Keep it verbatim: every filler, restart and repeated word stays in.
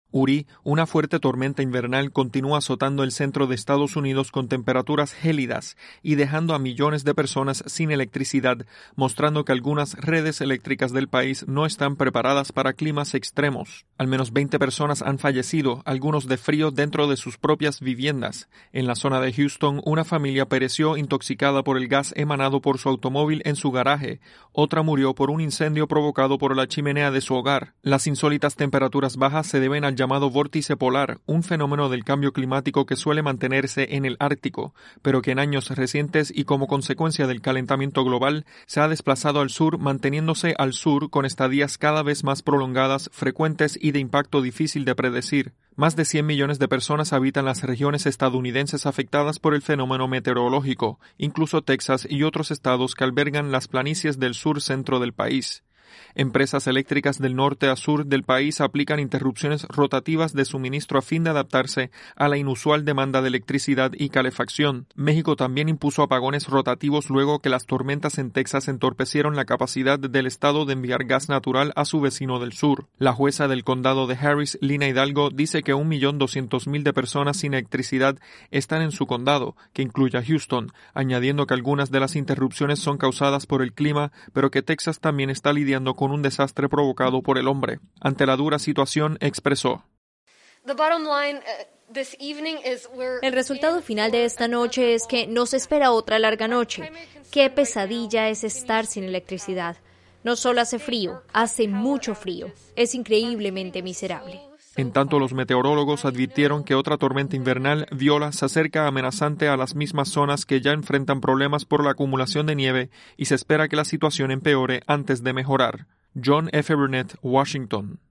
Uri, una fuerte tormenta invernal, continúa azotando el centro de Estados Unidos con temperaturas gélidas y dejando a millones de personas sin electricidad, mostrando que algunas redes eléctricas del país no están preparadas para climas extremos. Al menos veinte personas han fallecido, algunos de frío dentro de sus propias viviendas. En la zona de Houston, una familia pereció intoxicada por el gas emanado por su automóvil en su garaje. Otra murió por un incendio provocado por la chimenea de su hogar. Las insólitas temperaturas bajas se deben al llamado vórtice polar, un fenómeno del cambio climático que suele mantenerse en el Ártico, pero que en años recientes y como consecuencia del calentamiento global se ha desplazado al sur, manteniéndose al sur con estadías cada vez más prolongadas, frecuentes y de impacto difícil de predecir. Más de cien millones de personas habitan las regiones estadounidenses afectadas por el fenómeno meteorológico, incluso Texas y otros estados que albergan las planicies del sur-centro del país. Empresas eléctricas del norte a sur del país aplican interrupciones rotativas de suministro a fin de adaptarse a la inusual demanda de electricidad y calefacción. México también impuso apagones rotativos luego que las tormentas en Texas entorpecieron la capacidad del estado de enviar gas natural a su vecino del sur. La jueza del condado de Harris, Lina Hidalgo, dice que un millón doscientos mil de personas sin electricidad están en su condado, que incluye a Houston, añadiendo que algunas de las interrupciones son causadas por el clima, pero que Texas también está lidiando con un desastre provocado por el hombre. Ante la dura situación, expresó: El resultado final de esta noche es que nos espera otra larga noche. Qué pesadilla es estar sin electricidad. No solo hace frío, hace mucho frío. Es increíblemente miserable. En tanto, los meteorólogos advirtieron que otra tormenta invernal, Viola, se acerca amenazante a las mismas zonas que ya enfrentan problemas por la acumulación de nieve y se espera que la situación empeore antes de mejorar. John F. Burnett, Washington.